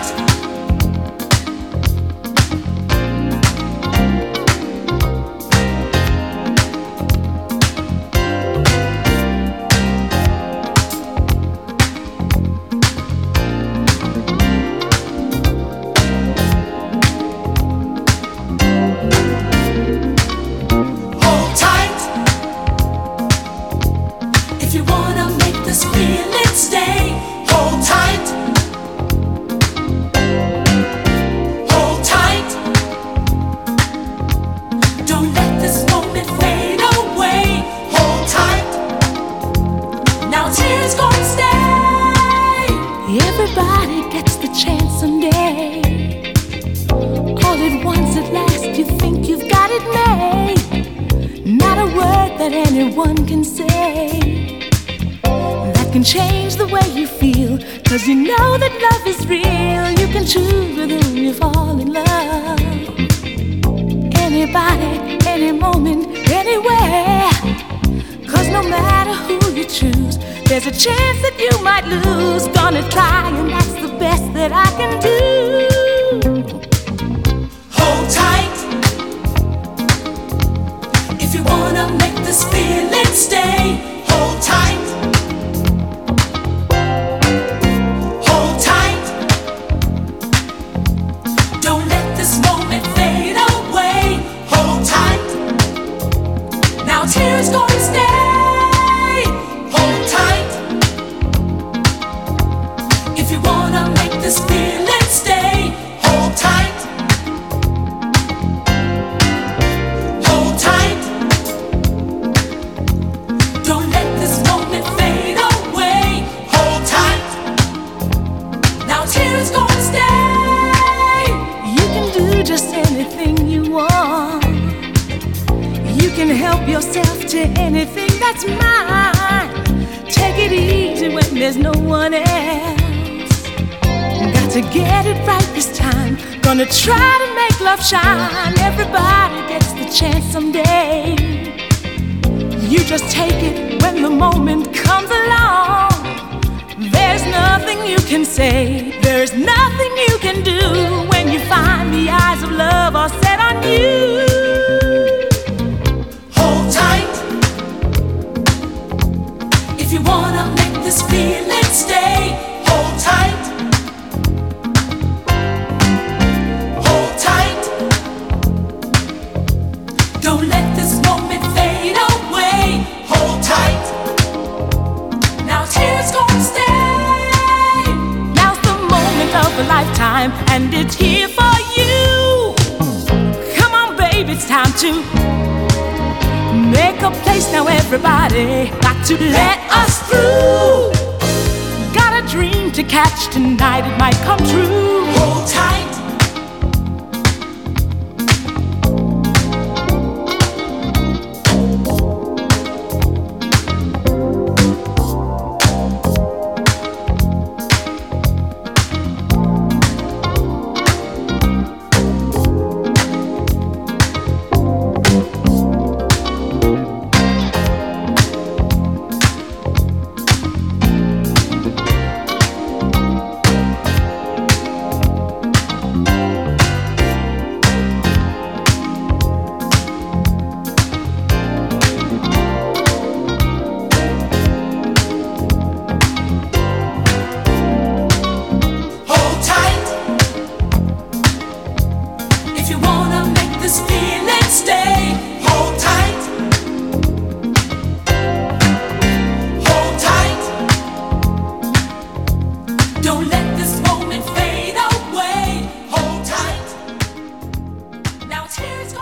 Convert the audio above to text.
Everybody gets the chance someday. All at once, at last, you think you've got it made. Not a word that anyone can say that can change the way you feel, 'cause you know that love is real. You can choose with whom you fall in love. Anybody, any moment, anywhere. 'Cause no matter who you choose, there's a chance that you might lose. Gonna try, and that's the best that I can do. Hold tight if you wanna make this feeling stay. Hold tight. Hold tight. Don't let this moment fade away. Hold tight. Now tears gonna stay. If you wanna make this feeling stay, hold tight. Hold tight. Don't let this moment fade away. Hold tight. Now tears gonna stay. You can do just anything you want. You can help yourself to anything that's mine. Take it easy when there's no one else. Got to get it right this time. Gonna try to make love shine. Everybody gets the chance someday. You just take it when the moment comes along. There's nothing you can say, there's nothing you can do when you find the eyes of love are set on you. Hold tight if you wanna make this feeling stay. Hold tight. Hold tight. Don't let this moment fade away. Hold tight. Now tears gonna stay. Now's the moment of a lifetime, and it's here for you. Come on, baby, it's time to make a place now, everybody. Got to let us through. Got a dream to catch tonight, it might come true. Hold tight. Don't let this moment fade away. Hold tight. Now tears